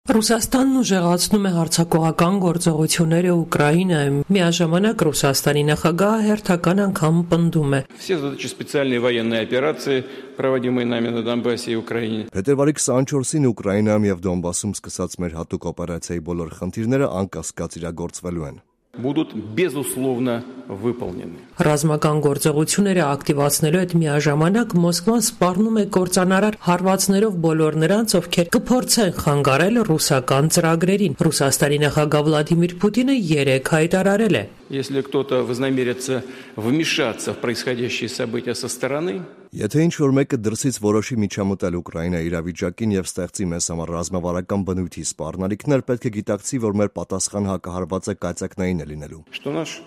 Ռուսաստանն ուժեղացնում է հարձակողական գործողությունները Ուկրաինայում, միաժամանակ Ռուսաստանի նախագահը հերթական անգամ պնդում է. Все задачи специальной военной операции, проводимые нами на Донбассе и Украине. Փետրվարի 24-ին Ուկրաինայում եւ Դոնբասում սկսած մեր հատուկ օպերացիայի բոլոր խնդիրները անկասկած իրագործվելու են. Будут безусловно выполнены. Ռազմական գործողությունները ակտիվացնելու հետ միաժամանակ Մոսկվան սպառնում է կործանարար հարվածներով բոլոր նրանց, ովքեր կփորձեն խանգարել ռուսական ծրագրերին։ Ռուսաստանի նախագահ Վլադիմիր Պուտինը երեկ հայտարարել է. Если кто-то вознамерится вмешаться в происходящие события со стороны, Եթե ինչ-որ մեկը դրսից որոշի միջամտել Ուկրաինայի իրավիճակին եւ ստեղծի մեզ համար ռազմավարական բնույթի սպառնալիքներ, պետք է գիտակցի, որ մեր պատասխան հակահարվածը կայծակնային է լինելու։ что наш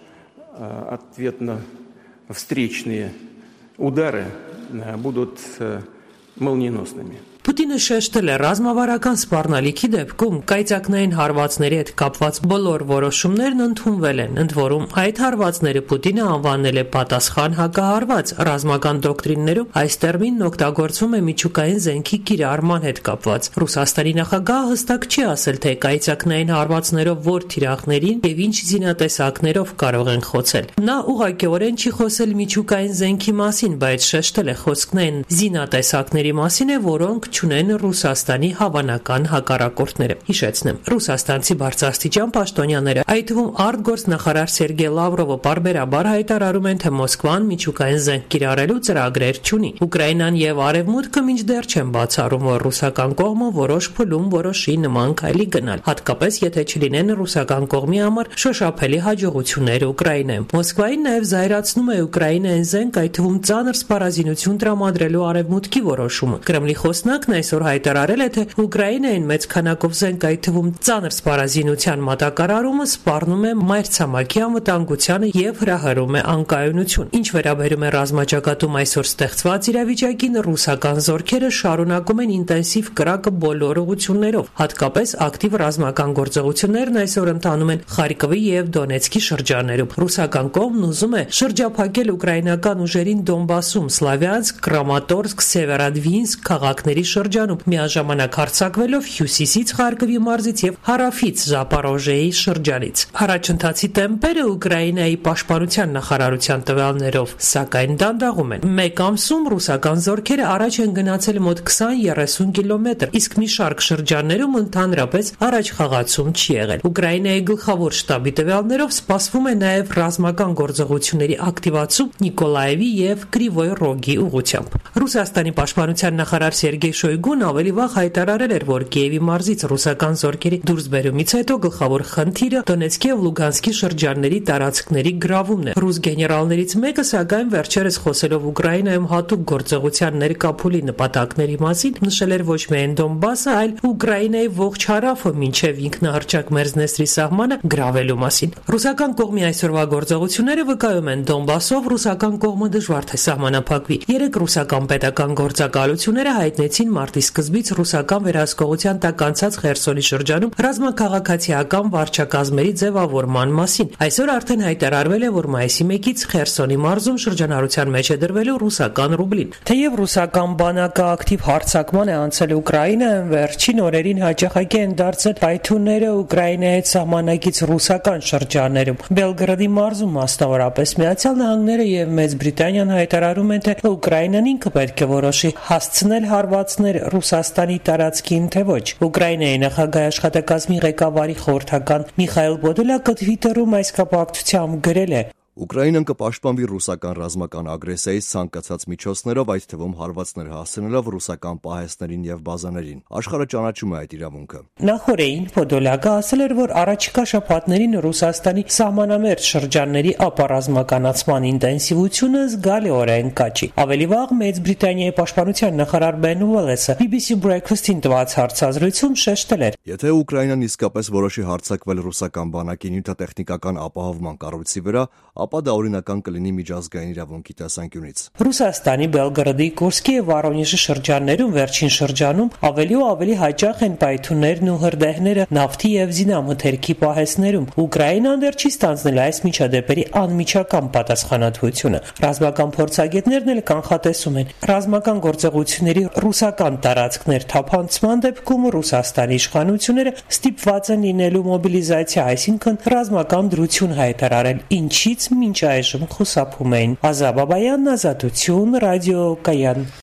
ответно-встречные удары будут молниеносными. Պուտինը շեշտել է ռազմավարական սպառնալիքի դեպքում կայծակնային հարվածների հետ կապված բոլոր որոշումներն ընդունվել են, ընդ որում այդ հարվածները Պուտինը անվանել է պատասխան հակահարված։ Ռազմական դոկտրիններում այս տերմինն օգտագործվում է միջուկային զենքի կիրառման հետ կապված։ Ռուսաստանի նախագահը հստակ չի ասել, թե կայծակնային հարվածներով որ թիրախներին եւ ինչ զինատեսակներով կարող են խոցել։ Նա ուղղակիորեն չի խոսել միջուկային զենքի մասին, բայց շեշտել է խոսքն այն զինատեսակների մասին է, որոնք չունեն Ռուսաստանի հավանական հակառակորդները։ Հիշեցնեմ, ռուսաստանցի բարձրաստիճան պաշտոնյաները, այդ թվում արտգործնախարար Սերգեյ Լավրովը բարբերաբար հայտարարում են, թե Մոսկվան միջուկային զենք կիրառելու ծրագրեր չունի։ Ուկրաինան եւ Արևմուտքը մինչդեռ չեն բացառում, որ ռուսական կողմը որոշ փուլում որոշի նման քայլի գնալ, հատկապես եթե չլինեն ռուսական կողմի համար շոշափելի հաջողություններ Ուկրաինայում։ Մոսկվային նաեւ զայրացնում է Ուկրաինային զենք, այդ թվում ծանր սպառազինություն տրամադրելու Արևմուտքի որոշումը։ Կրեմլի խոսնակն այսօր հայտարարել է, թե Ուկրաինային մեծ քանակով զենք, այդ թվում ծանր սպառազինության մատակարարումը սպառնում է մայրցամաքի անվտանգությանը եւ հրահրում է անկայունություն։ Ինչ վերաբերում է ռազմաճակատում այսօր ստեղծված իրավիճակին, ռուսական զորքերը շարունակում են ինտենսիվ կրակը բոլոր ուղղություններով, հատկապես ակտիվ ռազմական գործողություններն այսօր ընթանում են Խարկովի եւ Դոնեցկի շրջաններում։ Ռուսական կողմն ուզում է շրջափակել ուկրաինական ուժերին Դոնբասում, Սլավյանսկ, Կրամատորսկ, Սևերոդվինսկ քաղաքների շրջանում, միաժամանակ հարձակվելով հյուսիսից Խարկովի մարզից եւ հարավից Զապորոժիեի շրջանից։ Առաջընթացի տեմպերը Ուկրաինայի պաշտպանության նախարարության տվյալներով սակայն դանդաղում են։ Մեկ ամսում ռուսական զորքերը առաջ են գնացել մոտ 20-30 կիլոմետր, իսկ մի շարք շրջաններում ընդհանրապես առաջ խաղացում չի եղել։ Ուկրաինայի գլխավոր շտաբի տվյալներով սպասվում է նաեւ ռազմական գործողությունների ակտիվացում Նիկոլաևի եւ Կրիվոյ Ռոգի ուղղությամբ։ Ռուսաստանի պաշտպանության նախարար Սերգեյ Շոյգուն ավելի վաղ հայտարարել էր, որ Կիևի մարզից ռուսական զորքերի դուրսբերումից հետո գլխավոր խնդիրը Դոնեցկի եւ Լուգանսկի շրջանների տարածքների գրավումն է։ Ռուս գեներալներից մեկը, սակայն վերջերս խոսելով Ուկրաինայում հատուկ գործողության ներկա փուլի նպատակների մասին, նշել էր ոչ միայն Դոնբասը, այլ Ուկրաինայի ողջ հարավը մինչև ինքնահռչակ Մերձնեստրի սահմանը գրավելու մասին։ Ռուսական կողմի այսօրվա գործողությունները վկայում են Դոնբասով ռուսական կողմը դժվար թե սահմանափակվի։ Երեք ռուսական պետական գործակալությունները հայտնեցին մարտի սկզբից ռուսական վերահսկողության տակ անցած Խերսոնի շրջանում ռազմաքաղաքացիական վարչակազմերի ձևավորման մասին։ Այսօր արդեն հայտարարվել է, որ մայիսի 1-ից Խերսոնի մարզում շրջանառության մեջ է դրվելու ռուսական ռուբլին։ Թեև ռուսական բանակը ակտիվ հարձակման է անցել Ուկրաինայում, վերջին օրերին հաճախակի են դարձել պայթյունները Ուկրաինայի հետ սահմանակից ռուսական շրջաններում։ Բելգրադի մարզում մասնավորապես Միացյալ Նահանգները եւ Մեծ Բրիտանիան հայտարարում են, թե Ուկրաինան ինքը պետք է որոշի հասցնել հարվածներ Ռուսաստանի տարածքին, թե ոչ։ Ուկրաինայի նախագահի աշխատակազմի ղեկավարի խորհրդական Միխայել Պոդոլյակը Թվիտերում այս կապակցությամբ գրել է. Ուկրաինան կպաշտպանվի ռուսական ռազմական ագրեսիայից ցանկացած միջոցներով, այդ թվում հարվածներ հասցնելով ռուսական պահեստներին եւ բազաներին։ Աշխարհը ճանաչում է այդ իրավունքը։ Նախորդին Պոդոլյակը ասել էր, որ առաջիկա շաբաթներին Ռուսաստանի սահմանամերձ շրջանների ապառազմականացման ինտենսիվությունը զգալիորեն կաճի։ Ավելի վաղ Մեծ Բրիտանիայի պաշտպանության նախարար Բեն Ուելեսը BBC Breakfast-ին տված հարցազրույցում շեշտել էր. Եթե Ուկրաինան իսկապես որոշի հարձակվել ռուսական բանակի նյութատեխնիկական ապահովման կառույցի վրա, ապա դա օրինական կլինի միջազգային իրավունքի տեսանկյունից։ Ռուսաստանի Բելգրադի, Կուրսկի եւ Վորոնեժի շրջաններում վերջին շրջանում ավելի ու ավելի հաճախ են պայթյուններն ու հրդեհները նավթի եւ զինամթերքի պահեսներում։ Ուկրաինան դեռ չի ստանձնել այս միջադեպերի անմիջական պատասխանատվությունը։ Ռազմական փորձագետներն էլ կանխատեսում են, ռազմական գործողությունների ռուսական տարածքներ թափանցման դեպքում Ռուսաստանի իշխանությունները ստիպված են լինելու մոբիլիզացիա, այսինքն ռազմական դրություն հայտարարել, ինչից մինչ այժմ խուսափում էին։ Ազա Բաբայան, Ազատություն, Ռադիո Կայան։